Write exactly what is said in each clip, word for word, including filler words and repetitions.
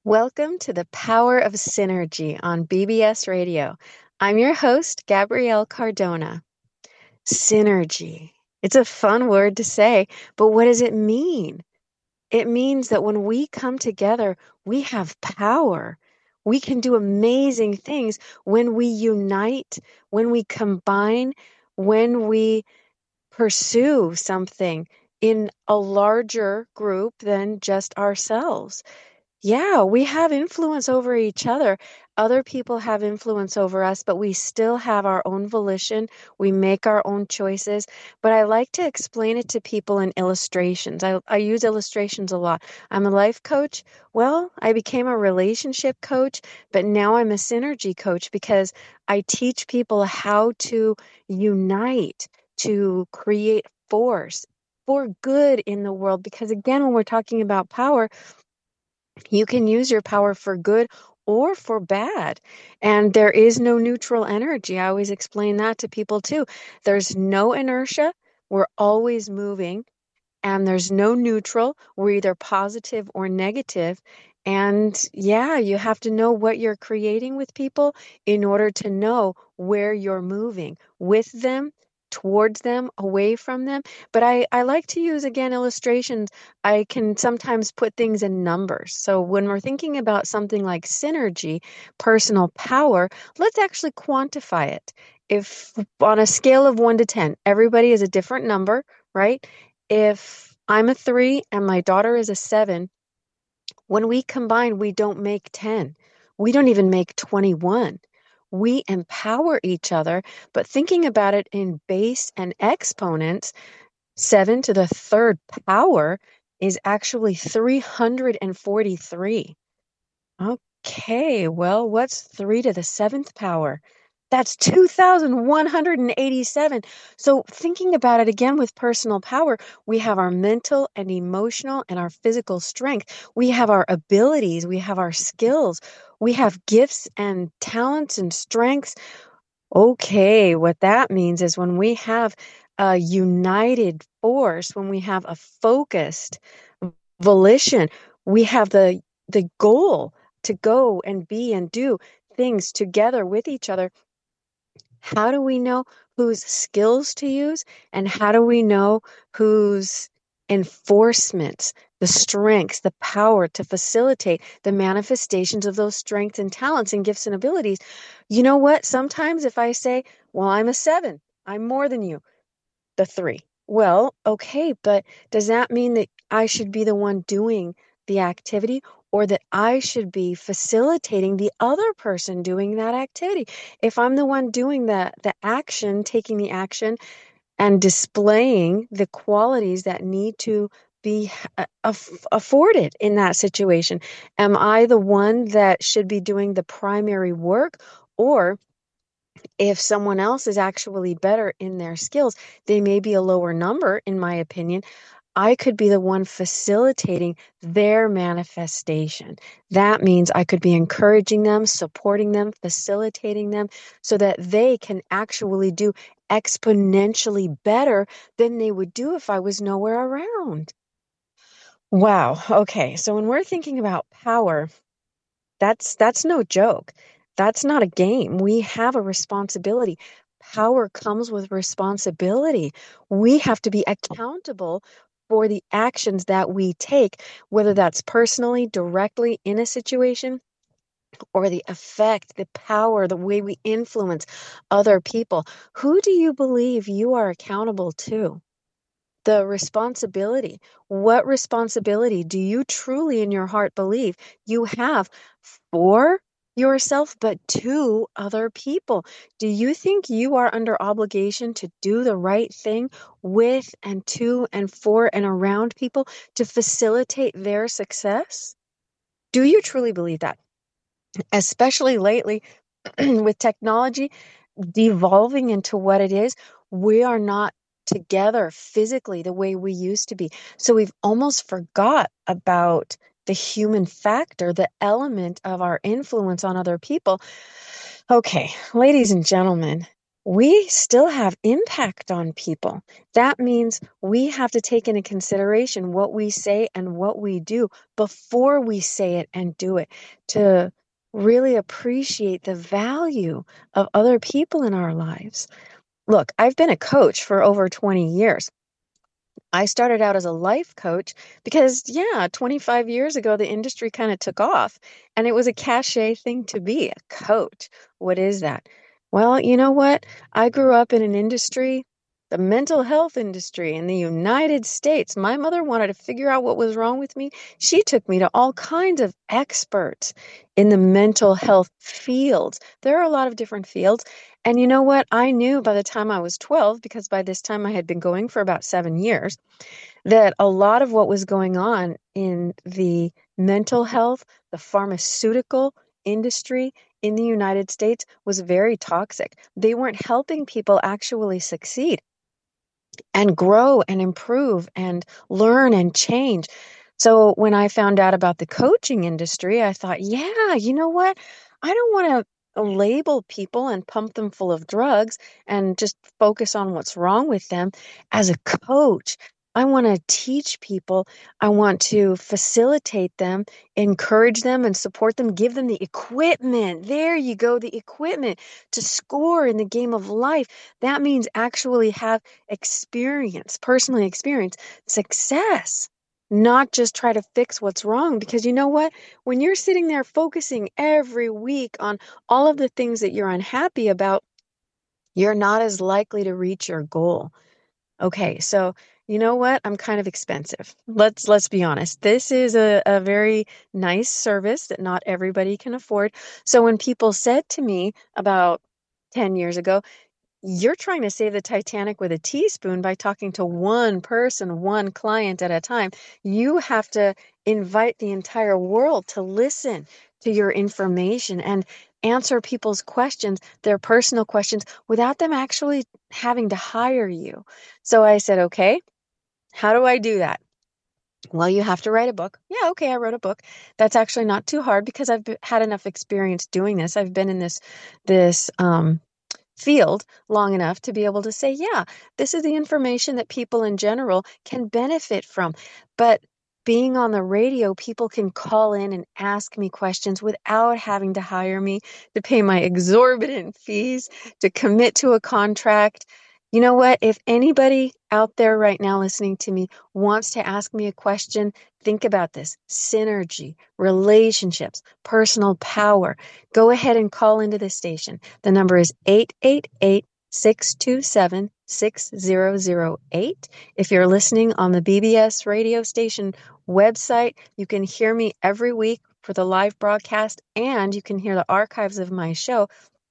Welcome to the Power of Synergy on B B S Radio. I'm your host, Gabrielle Cardona. Synergy. It's a fun word to say, but what does it mean? It means that when we come together, we have power. We can do amazing things when we unite, when we combine, when we pursue something in a larger group than just ourselves. Yeah, we have influence over each other. Other people have influence over us, but we still have our own volition. We make our own choices. But I like to explain it to people in illustrations. I, I use illustrations a lot. I'm a life coach. Well, I became a relationship coach, but now I'm a synergy coach because I teach people how to unite, to create force for good in the world. Because again, when we're talking about power, you can use your power for good or for bad. And there is no neutral energy. I always explain that to people too. There's no inertia. We're always moving. And there's no neutral. We're either positive or negative. And yeah, you have to know what you're creating with people in order to know where you're moving with them, towards them, away from them. But I, I like to use, again, illustrations. I can sometimes put things in numbers. So when we're thinking about something like synergy, personal power, let's actually quantify it. If on a scale of one to ten, everybody is a different number, right? If I'm a three and my daughter is a seven, when we combine, we don't make ten. We don't even make twenty-one. We empower each other, but thinking about it in base and exponents, seven to the third power is actually three hundred forty-three. Okay, well, what's three to the seventh power? That's two thousand one hundred eighty-seven. So, thinking about it again with personal power, we have our mental and emotional and our physical strength. We have our abilities, we have our skills, we have gifts and talents and strengths. Okay, what that means is when we have a united force, when we have a focused volition, we have the the goal to go and be and do things together with each other. How do we know whose skills to use? And how do we know whose enforcements, the strengths, the power to facilitate the manifestations of those strengths and talents and gifts and abilities? You know what? Sometimes if I say, well, I'm a seven, I'm more than you, the three. Well, okay, but does that mean that I should be the one doing the activity or that I should be facilitating the other person doing that activity? If I'm the one doing the the action, taking the action and displaying the qualities that need to be uh, aff- afforded in that situation, am I the one that should be doing the primary work? Or if someone else is actually better in their skills, they may be a lower number, in my opinion. I could be the one facilitating their manifestation. That means I could be encouraging them, supporting them, facilitating them so that they can actually do exponentially better than they would do if I was nowhere around. Wow. Okay. So when we're thinking about power, That's that's no joke. That's not a game. We have a responsibility. Power comes with responsibility. We have to be accountable for the actions that we take, whether that's personally, directly in a situation, or the effect, the power, the way we influence other people. Who do you believe you are accountable to? The responsibility. What responsibility do you truly in your heart believe you have for yourself, but to other people? Do you think you are under obligation to do the right thing with and to and for and around people to facilitate their success? Do you truly believe that? Especially lately with technology devolving into what it is, we are not together physically the way we used to be. So we've almost forgot about the human factor, the element of our influence on other people. Okay, ladies and gentlemen, we still have impact on people. That means we have to take into consideration what we say and what we do before we say it and do it to really appreciate the value of other people in our lives. Look, I've been a coach for over twenty years. I started out as a life coach because, yeah, twenty-five years ago, the industry kind of took off and it was a cachet thing to be a coach. What is that? Well, you know what? I grew up in an industry, the mental health industry in the United States. My mother wanted to figure out what was wrong with me. She took me to all kinds of experts in the mental health fields. There are a lot of different fields. And you know what? I knew by the time I was twelve, because by this time I had been going for about seven years, that a lot of what was going on in the mental health, the pharmaceutical industry in the United States was very toxic. They weren't helping people actually succeed and grow and improve and learn and change. So when I found out about the coaching industry, I thought, yeah, you know what? I don't want to label people and pump them full of drugs and just focus on what's wrong with them. As a coach, I want to teach people. I want to facilitate them, encourage them, and support them, give them the equipment. There you go, the equipment to score in the game of life. That means actually have experience, personally experience success, not just try to fix what's wrong. Because you know what? When you're sitting there focusing every week on all of the things that you're unhappy about, you're not as likely to reach your goal. Okay, so you know what? I'm kind of expensive. Let's let's be honest. This is a, a very nice service that not everybody can afford. So when people said to me about ten years ago, you're trying to save the Titanic with a teaspoon by talking to one person, one client at a time. You have to invite the entire world to listen to your information and answer people's questions, their personal questions, without them actually having to hire you. So I said, okay, how do I do that? Well, you have to write a book. Yeah, okay, I wrote a book. That's actually not too hard because I've b- had enough experience doing this. I've been in this this um field long enough to be able to say, yeah, this is the information that people in general can benefit from. But being on the radio, people can call in and ask me questions without having to hire me, to pay my exorbitant fees, to commit to a contract. You know what? If anybody out there right now listening to me wants to ask me a question, think about this: synergy, relationships, personal power. Go ahead and call into the station. The number is eight eight eight, six two seven, six zero zero eight. If you're listening on the B B S radio station website, you can hear me every week for the live broadcast, and you can hear the archives of my show.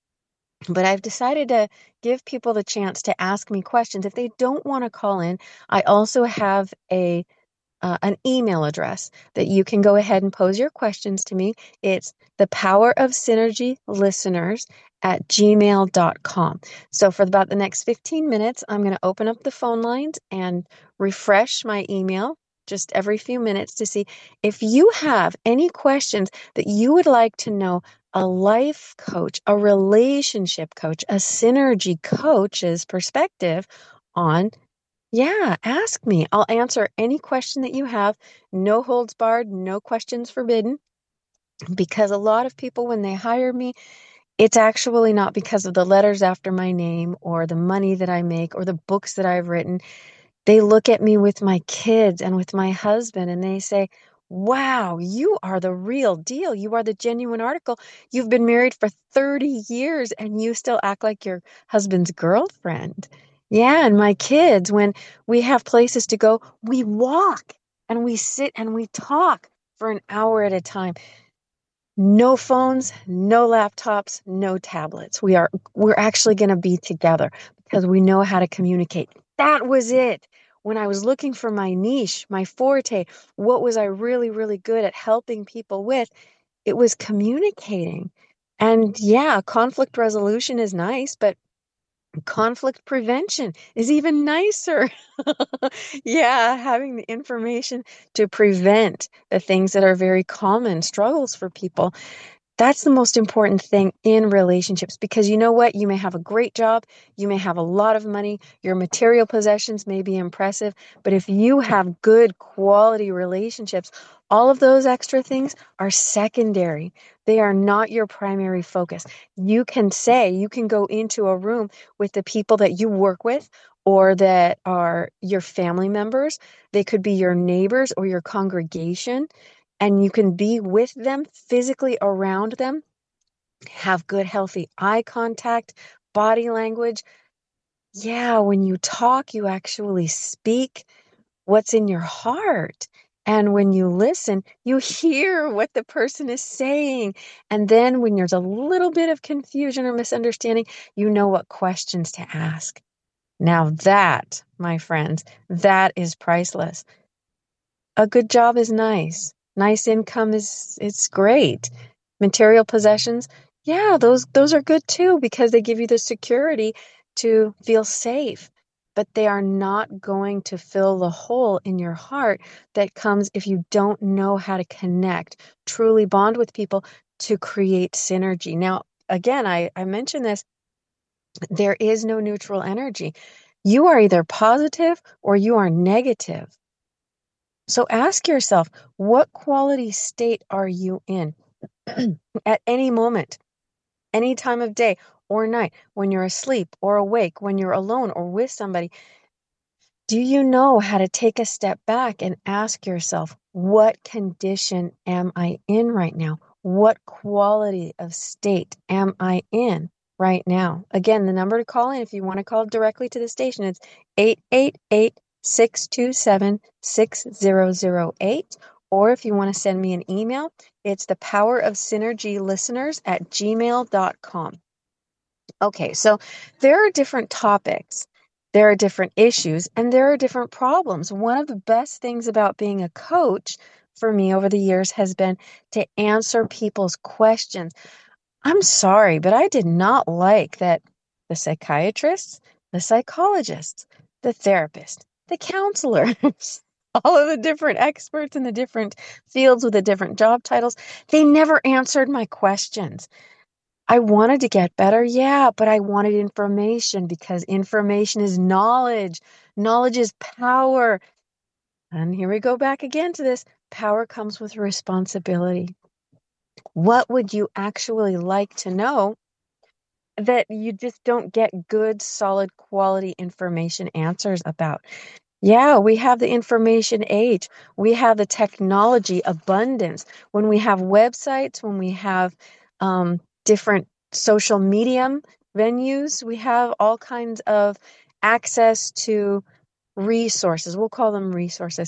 But I've decided to give people the chance to ask me questions. If they don't want to call in, I also have a uh, an email address that you can go ahead and pose your questions to me. It's the power of synergy listeners at gmail dot com. So for about the next fifteen minutes, I'm going to open up the phone lines and refresh my email just every few minutes to see if you have any questions that you would like to know a life coach, a relationship coach, a synergy coach's perspective on. Yeah, ask me. I'll answer any question that you have. No holds barred, no questions forbidden. Because a lot of people, when they hire me, it's actually not because of the letters after my name or the money that I make or the books that I've written. They look at me with my kids and with my husband and they say, wow, you are the real deal. You are the genuine article. You've been married for thirty years and you still act like your husband's girlfriend. Yeah, and my kids, when we have places to go, we walk and we sit and we talk for an hour at a time. No phones, no laptops, no tablets. We are we're actually going to be together because we know how to communicate. That was it. When I was looking for my niche, my forte, what was I really, really good at helping people with? It was communicating. And yeah, conflict resolution is nice, but conflict prevention is even nicer. Yeah, having the information to prevent the things that are very common struggles for people. That's the most important thing in relationships because you know what? You may have a great job, you may have a lot of money, your material possessions may be impressive, but if you have good quality relationships, all of those extra things are secondary. They are not your primary focus. You can say, you can go into a room with the people that you work with or that are your family members. They could be your neighbors or your congregation and you can be with them physically around them, have good, healthy eye contact, body language. Yeah, when you talk, you actually speak what's in your heart. And when you listen, you hear what the person is saying. And then when there's a little bit of confusion or misunderstanding, you know what questions to ask. Now, that, my friends, that is priceless. A good job is nice. Nice income is it's great. Material possessions, yeah, those those are good too because they give you the security to feel safe. But they are not going to fill the hole in your heart that comes if you don't know how to connect, truly bond with people to create synergy. Now, again, I, I mentioned this, there is no neutral energy. You are either positive or you are negative. So ask yourself, what quality state are you in at any moment, any time of day or night, when you're asleep or awake, when you're alone or with somebody? Do you know how to take a step back and ask yourself, what condition am I in right now? What quality of state am I in right now? Again, the number to call in if you want to call directly to the station, it's eight eight eight, six two seven, six zero zero eight. Or if you want to send me an email, it's the power of synergy listeners at gmail dot com. Okay, so there are different topics, there are different issues, and there are different problems. One of the best things about being a coach for me over the years has been to answer people's questions. I'm sorry, but I did not like that the psychiatrists, the psychologists, the therapist, the counselors, all of the different experts in the different fields with the different job titles, they never answered my questions. I wanted to get better, yeah, but I wanted information because information is knowledge. Knowledge is power. And here we go back again to this. Power comes with responsibility. What would you actually like to know that you just don't get good, solid, quality information answers about? Yeah, we have the information age. We have the technology abundance. When we have websites, when we have um, different social medium venues, we have all kinds of access to resources. We'll call them resources.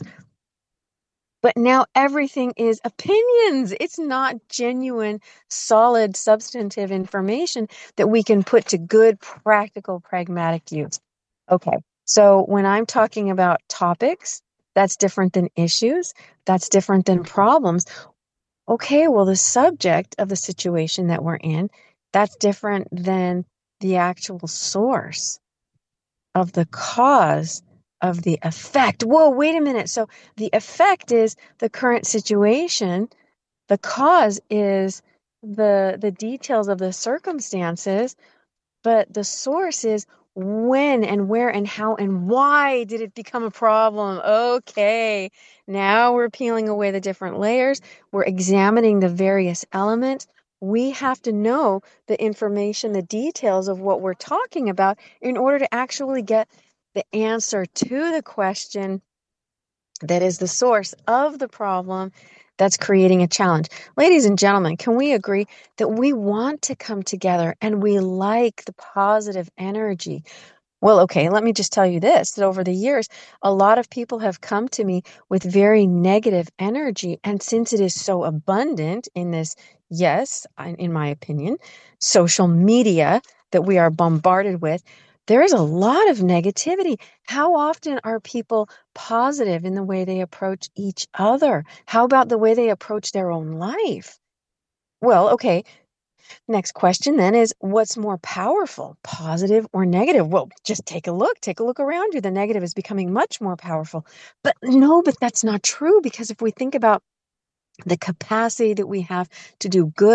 But now everything is opinions. It's not genuine, solid, substantive information that we can put to good, practical, pragmatic use. Okay, so when I'm talking about topics, that's different than issues, that's different than problems. Okay, well, the subject of the situation that we're in, that's different than the actual source of the cause of the effect. Whoa, wait a minute. So the effect is the current situation. The cause is the the details of the circumstances, but the source is when and where and how and why did it become a problem? Okay, now we're peeling away the different layers. We're examining the various elements. We have to know the information, the details of what we're talking about in order to actually get the answer to the question that is the source of the problem that's creating a challenge. Ladies and gentlemen, can we agree that we want to come together and we like the positive energy? Well, okay, let me just tell you this, that over the years, a lot of people have come to me with very negative energy. And since it is so abundant in this, yes, in my opinion, social media that we are bombarded with, there is a lot of negativity. How often are people positive in the way they approach each other? How about the way they approach their own life? Well, okay, next question then is, what's more powerful, positive or negative? Well, just take a look. Take a look around you. The negative is becoming much more powerful. But no, but that's not true, because if we think about the capacity that we have to do good,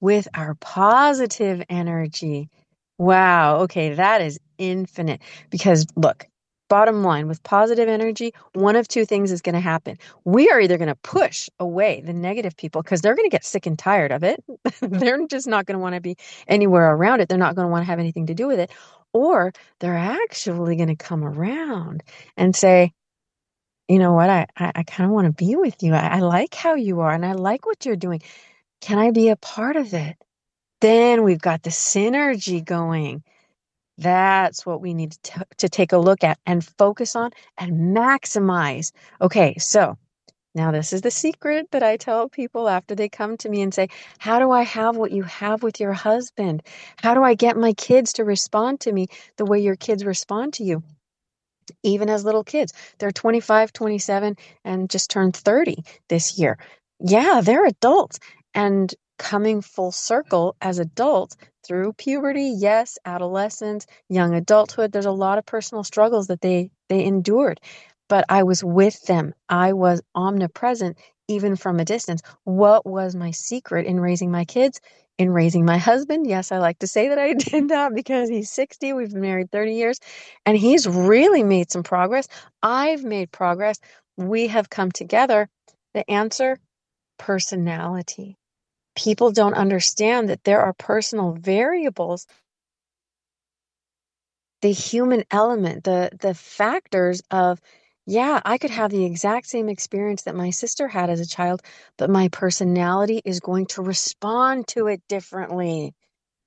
with our positive energy. Wow. Okay. That is infinite because look, bottom line with positive energy, one of two things is going to happen. We are either going to push away the negative people because they're going to get sick and tired of it. They're just not going to want to be anywhere around it. They're not going to want to have anything to do with it. Or they're actually going to come around and say, you know what, I, I, I kind of want to be with you. I, I like how you are and I like what you're doing. Can I be a part of it? Then we've got the synergy going. That's what we need to, t- to take a look at and focus on and maximize. Okay, so now this is the secret that I tell people after they come to me and say, how do I have what you have with your husband? How do I get my kids to respond to me the way your kids respond to you? Even as little kids, they're twenty-five, twenty-seven, and just turned thirty this year. Yeah, they're adults. And coming full circle as adults through puberty, yes, adolescence, young adulthood, there's a lot of personal struggles that they they endured. But I was with them. I was omnipresent, even from a distance. What was my secret in raising my kids? In raising my husband? Yes, I like to say that I did that because he's sixty. We've been married thirty years. And he's really made some progress. I've made progress. We have come together. The answer, personality. People don't understand that there are personal variables, the human element, the the factors of, yeah, I could have the exact same experience that my sister had as a child, but my personality is going to respond to it differently.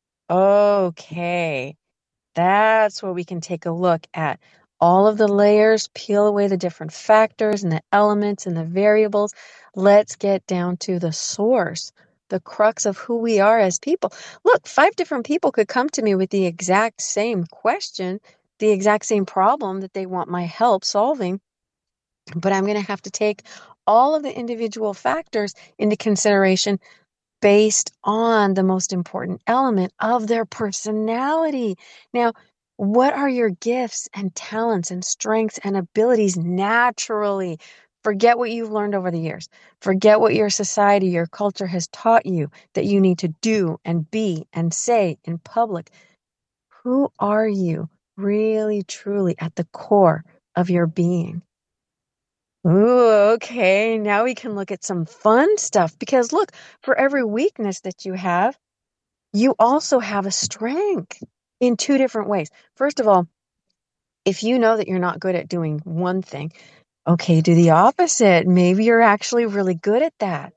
Okay. That's where we can take a look at all of the layers, peel away the different factors and the elements and the variables. Let's get down to the source, the crux of who we are as people. Look, five different people could come to me with the exact same question, the exact same problem that they want my help solving, but I'm going to have to take all of the individual factors into consideration based on the most important element of their personality. Now, what are your gifts and talents and strengths and abilities naturally? Forget what you've learned over the years. Forget what your society, your culture has taught you that you need to do and be and say in public. Who are you really, truly at the core of your being? Ooh, okay. Now we can look at some fun stuff because look, for every weakness that you have, you also have a strength in two different ways. First of all, if you know that you're not good at doing one thing, okay, do the opposite. Maybe you're actually really good at that.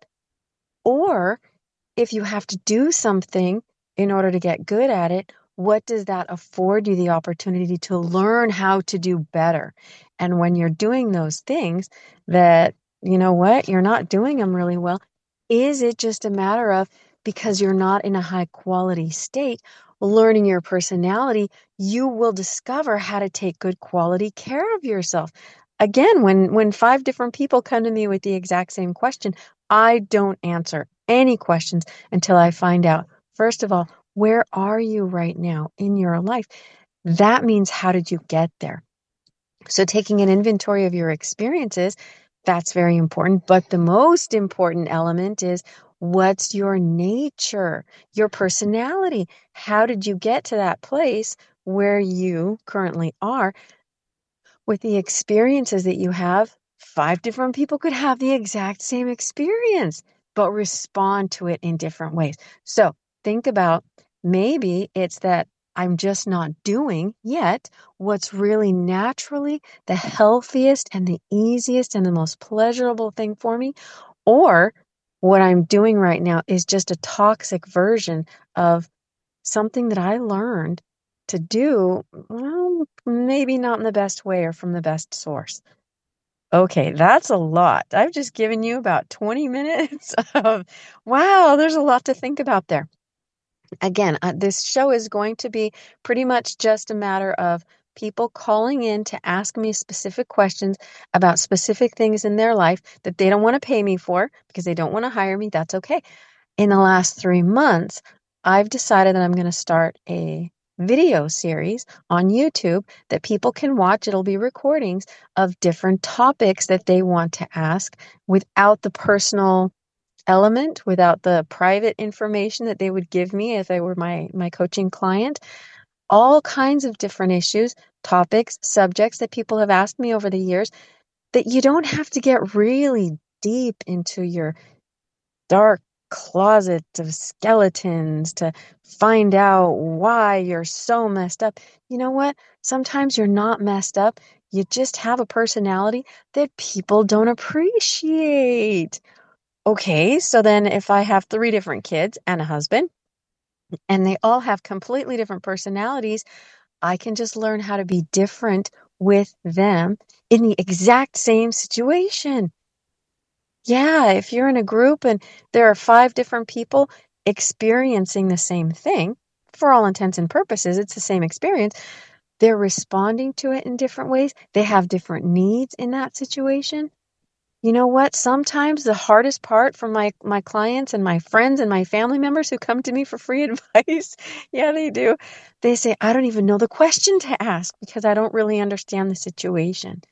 Or if you have to do something in order to get good at it, what does that afford you the opportunity to learn how to do better? And when you're doing those things that, you know what, you're not doing them really well, is it just a matter of because you're not in a high quality state, learning your personality, you will discover how to take good quality care of yourself. Again, when when five different people come to me with the exact same question, I don't answer any questions until I find out, first of all, where are you right now in your life? That means how did you get there? So taking an inventory of your experiences, that's very important. But the most important element is what's your nature, your personality? How did you get to that place where you currently are? With the experiences that you have, five different people could have the exact same experience, but respond to it in different ways. So think about maybe it's that I'm just not doing yet what's really naturally the healthiest and the easiest and the most pleasurable thing for me. Or what I'm doing right now is just a toxic version of something that I learned to do, well, maybe not in the best way or from the best source. Okay, that's a lot. I've just given you about twenty minutes of, wow, there's a lot to think about there. Again, uh, this show is going to be pretty much just a matter of people calling in to ask me specific questions about specific things in their life that they don't want to pay me for because they don't want to hire me. That's okay. In the last three months, I've decided that I'm going to start a video series on YouTube that people can watch. It'll be recordings of different topics that they want to ask without the personal element, without the private information that they would give me if I were my my coaching client. All kinds of different issues, topics, subjects that people have asked me over the years, that you don't have to get really deep into your dark closet of skeletons to find out why you're so messed up. You know what? Sometimes you're not messed up. You just have a personality that people don't appreciate. Okay, so then if I have three different kids and a husband, and they all have completely different personalities, I can just learn how to be different with them in the exact same situation. Yeah, if you're in a group and there are five different people experiencing the same thing, for all intents and purposes, it's the same experience. They're responding to it in different ways. They have different needs in that situation. You know what? Sometimes the hardest part for my my clients and my friends and my family members who come to me for free advice, yeah, they do. They say, I don't even know the question to ask because I don't really understand the situation.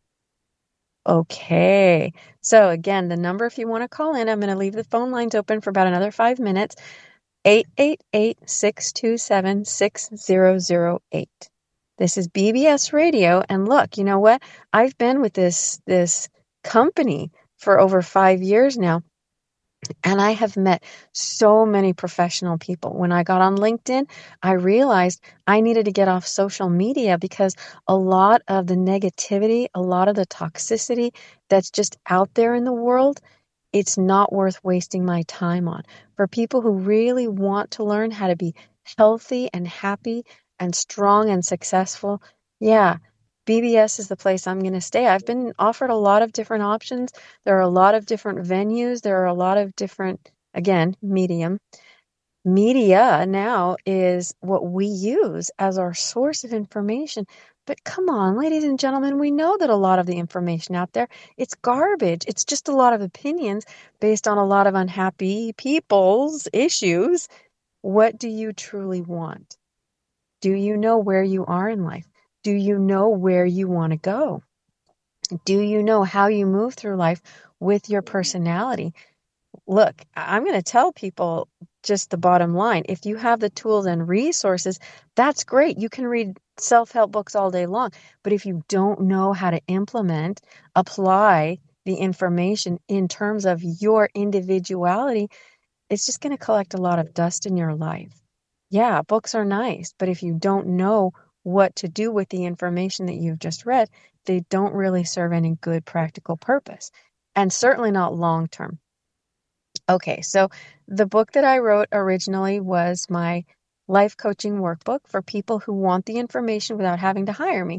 Okay. So again, the number, if you want to call in, I'm going to leave the phone lines open for about another five minutes. eight eight eight, six two seven, six zero zero eight. This is B B S Radio. And look, you know what? I've been with this this company for over five years now. And I have met so many professional people. When I got on LinkedIn, I realized I needed to get off social media because a lot of the negativity, a lot of the toxicity that's just out there in the world, it's not worth wasting my time on. For people who really want to learn how to be healthy and happy and strong and successful, yeah, B B S is the place I'm going to stay. I've been offered a lot of different options. There are a lot of different venues. There are a lot of different, again, medium. Media now is what we use as our source of information. But come on, ladies and gentlemen, we know that a lot of the information out there, it's garbage. It's just a lot of opinions based on a lot of unhappy people's issues. What do you truly want? Do you know where you are in life? Do you know where you want to go? Do you know how you move through life with your personality? Look, I- I'm going to tell people just the bottom line. If you have the tools and resources, that's great. You can read self-help books all day long. But if you don't know how to implement, apply the information in terms of your individuality, it's just going to collect a lot of dust in your life. Yeah, books are nice, but if you don't know what to do with the information that you've just read, they don't really serve any good practical purpose, and certainly not long term. Okay, so the book that I wrote originally was my life coaching workbook for people who want the information without having to hire me.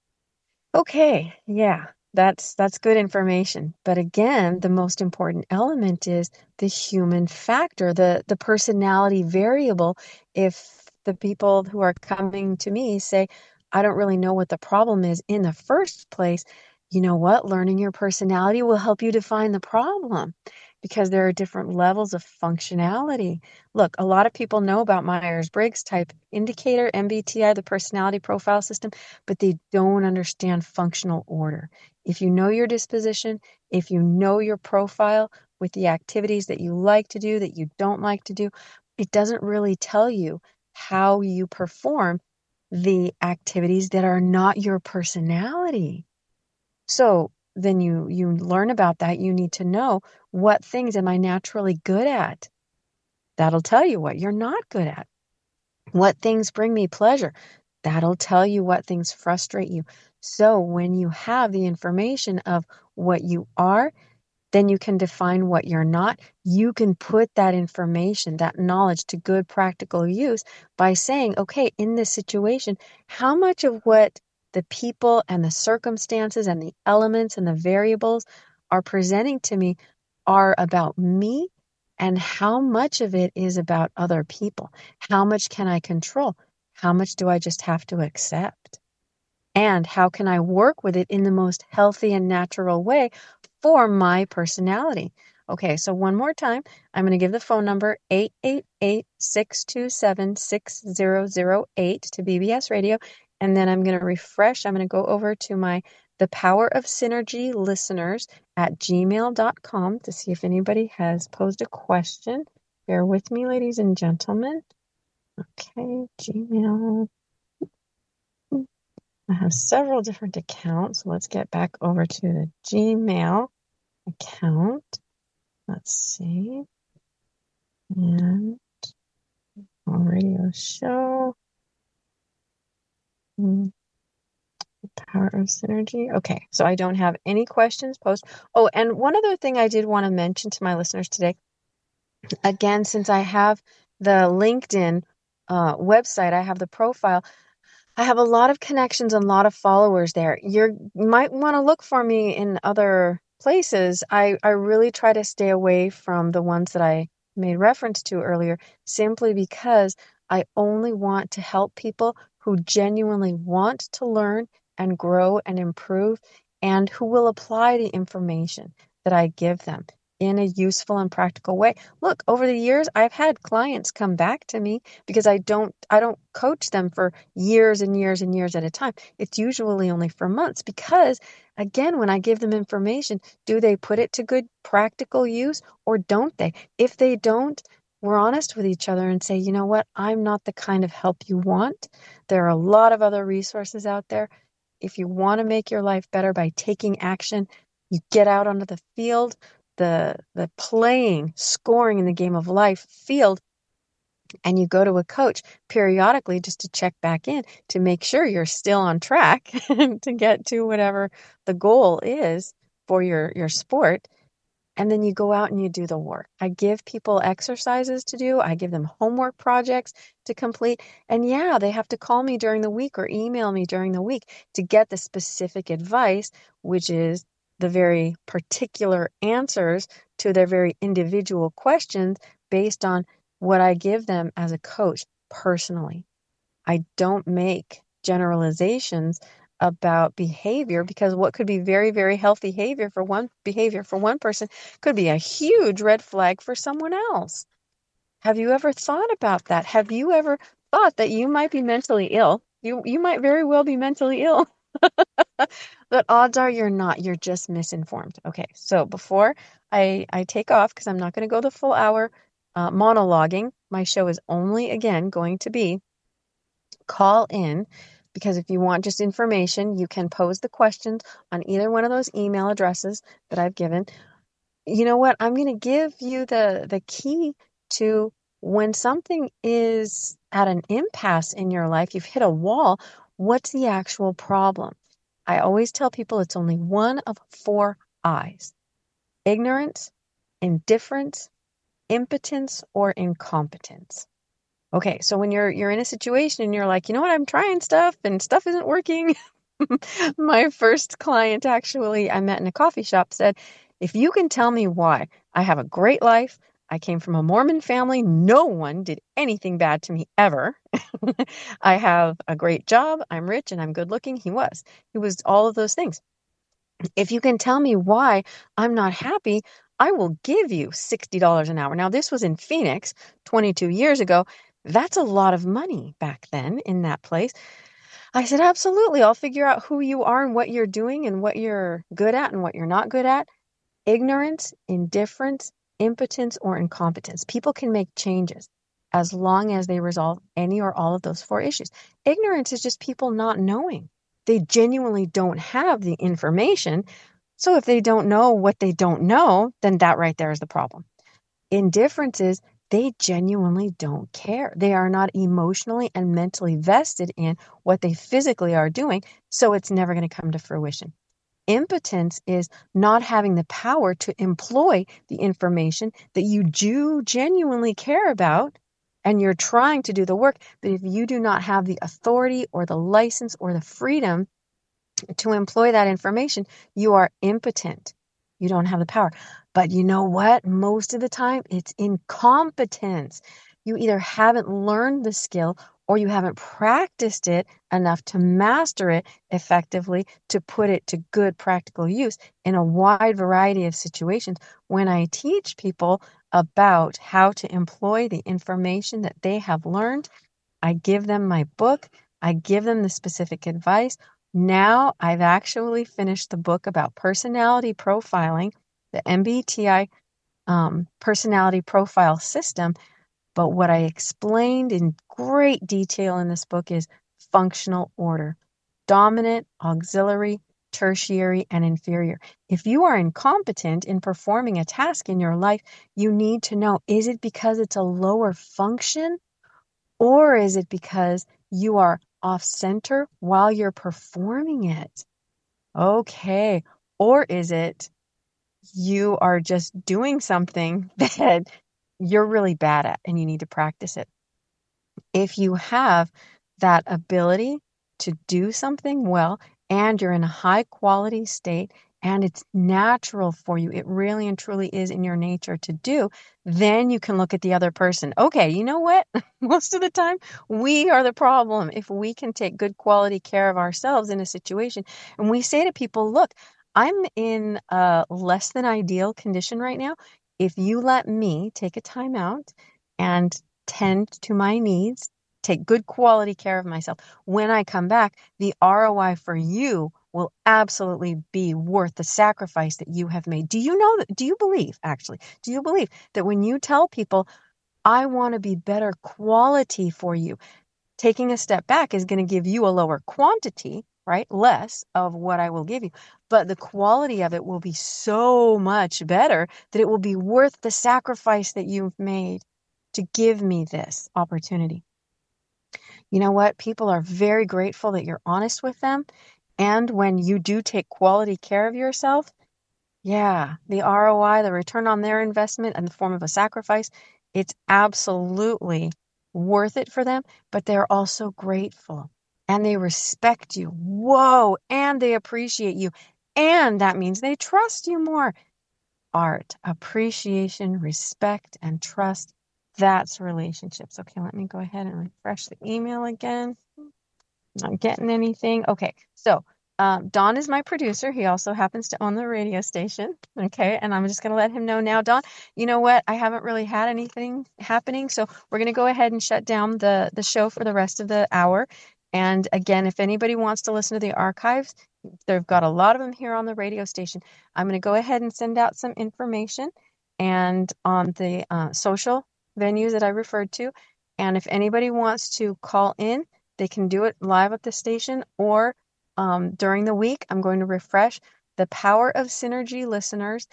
Okay, yeah, that's that's good information. But again, the most important element is the human factor, the the personality variable. If the people who are coming to me say, I don't really know what the problem is in the first place, you know what? Learning your personality will help you define the problem because there are different levels of functionality. Look, a lot of people know about Myers-Briggs type indicator, M B T I, the personality profile system, but they don't understand functional order. If you know your disposition, if you know your profile with the activities that you like to do, that you don't like to do, it doesn't really tell you how you perform the activities that are not your personality. So then you you learn about that. You need to know, what things am I naturally good at? That'll tell you what you're not good at. What things bring me pleasure? That'll tell you what things frustrate you. So when you have the information of what you are, then you can define what you're not. You can put that information, that knowledge to good practical use by saying, okay, in this situation, how much of what the people and the circumstances and the elements and the variables are presenting to me are about me, and how much of it is about other people? How much can I control? How much do I just have to accept? And how can I work with it in the most healthy and natural way for my personality? Okay, so one more time, I'm going to give the phone number eight eight eight, six two seven, six zero zero eight to B B S Radio. And then I'm going to refresh. I'm going to go over to my the power of synergy listeners at gmail dot com to see if anybody has posed a question. Bear with me, ladies and gentlemen. Okay, Gmail. I have several different accounts. Let's get back over to the Gmail account. Let's see. And radio show. Hmm. Power of synergy. Okay, so I don't have any questions posed. Oh, and one other thing I did want to mention to my listeners today. Again, since I have the LinkedIn uh, website, I have the profile. I have a lot of connections and a lot of followers there. You're, you might want to look for me in other places. I, I really try to stay away from the ones that I made reference to earlier, simply because I only want to help people who genuinely want to learn and grow and improve, and who will apply the information that I give them in a useful and practical way. Look, over the years, I've had clients come back to me because I don't I don't coach them for years and years and years at a time. It's usually only for months because, again, when I give them information, do they put it to good practical use or don't they? If they don't, we're honest with each other and say, you know what, I'm not the kind of help you want. There are a lot of other resources out there. If you want to make your life better by taking action, you get out onto the field, the the playing, scoring in the game of life field, and you go to a coach periodically just to check back in to make sure you're still on track to get to whatever the goal is for your, your sport. And then you go out and you do the work. I give people exercises to do. I give them homework projects to complete. And yeah, they have to call me during the week or email me during the week to get the specific advice, which is the very particular answers to their very individual questions based on what I give them as a coach personally. I don't make generalizations about behavior, because what could be very, very healthy behavior for one behavior for one person could be a huge red flag for someone else. Have you ever thought about that? Have you ever thought that you might be mentally ill? You you might very well be mentally ill. But odds are you're not. You're just misinformed. Okay, so before I, I take off, because I'm not going to go the full hour uh, monologuing, my show is only, again, going to be call in, because if you want just information, you can pose the questions on either one of those email addresses that I've given. You know what? I'm going to give you the, the key to when something is at an impasse in your life, you've hit a wall, what's the actual problem? I always tell people it's only one of four I's: ignorance, indifference, impotence, or incompetence. Okay, so when you're you're in a situation and you're like, you know what, I'm trying stuff and stuff isn't working. My first client, actually, I met in a coffee shop, said, if you can tell me why I have a great life, I came from a Mormon family, no one did anything bad to me ever. I have a great job, I'm rich, and I'm good looking. He was. He was all of those things. If you can tell me why I'm not happy, I will give you sixty dollars an hour. Now, this was in Phoenix twenty-two years ago. That's a lot of money back then in that place. I said, absolutely. I'll figure out who you are and what you're doing and what you're good at and what you're not good at. Ignorance, indifference, impotence, or incompetence. People can make changes as long as they resolve any or all of those four issues. Ignorance is just people not knowing. They genuinely don't have the information. So if they don't know what they don't know, then that right there is the problem. Indifference is they genuinely don't care. They are not emotionally and mentally vested in what they physically are doing, so it's never going to come to fruition. Impotence is not having the power to employ the information that you do genuinely care about, and you're trying to do the work, but if you do not have the authority or the license or the freedom to employ that information, you are impotent. You don't have the power. But you know what? Most of the time, it's incompetence. You either haven't learned the skill or you haven't practiced it enough to master it effectively to put it to good practical use in a wide variety of situations. When I teach people about how to employ the information that they have learned, I give them my book. I give them the specific advice. Now I've actually finished the book about personality profiling, the M B T I um, personality profile system. But what I explained in great detail in this book is functional order: dominant, auxiliary, tertiary, and inferior. If you are incompetent in performing a task in your life, you need to know, is it because it's a lower function, or is it because you are off center while you're performing it? Okay. Or is it you are just doing something that you're really bad at and you need to practice it? If you have that ability to do something well and you're in a high quality state and it's natural for you, it really and truly is in your nature to do, then you can look at the other person. Okay, you know what? Most of the time, we are the problem. If we can take good quality care of ourselves in a situation, and we say to people, look, I'm in a less than ideal condition right now. If you let me take a time out and tend to my needs, take good quality care of myself, when I come back, the R O I for you will absolutely be worth the sacrifice that you have made. Do you know that? Do you believe, actually, do you believe that when you tell people, I want to be better quality for you, taking a step back is going to give you a lower quantity, right? Less of what I will give you. But the quality of it will be so much better that it will be worth the sacrifice that you've made to give me this opportunity. You know what? People are very grateful that you're honest with them. And when you do take quality care of yourself, yeah, the R O I, the return on their investment in the form of a sacrifice, it's absolutely worth it for them, but they're also grateful and they respect you. Whoa, and they appreciate you. And that means they trust you more. Art, appreciation, respect, and trust. That's relationships. Okay, let me go ahead and refresh the email again. Not getting anything. Okay, so um, Don is my producer. He also happens to own the radio station. Okay, and I'm just going to let him know now. Don, you know what? I haven't really had anything happening, so we're going to go ahead and shut down the, the show for the rest of the hour. And again, if anybody wants to listen to the archives, they've got a lot of them here on the radio station. I'm going to go ahead and send out some information and on the uh, social venues that I referred to. And if anybody wants to call in, they can do it live at the station, or um, during the week, I'm going to refresh the Power of Synergy listeners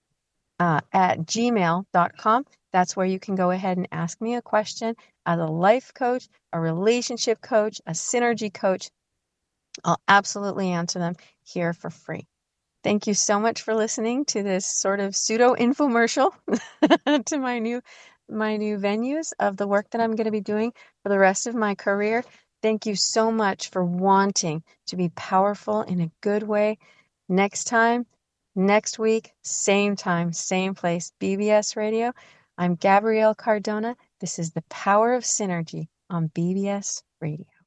uh, at gmail dot com. That's where you can go ahead and ask me a question as a life coach, a relationship coach, a synergy coach. I'll absolutely answer them here for free. Thank you so much for listening to this sort of pseudo infomercial to my new my new venues of the work that I'm going to be doing for the rest of my career. Thank you so much for wanting to be powerful in a good way. Next time, next week, same time, same place, B B S Radio. I'm Gabrielle Cardona. This is the Power of Synergy on B B S Radio.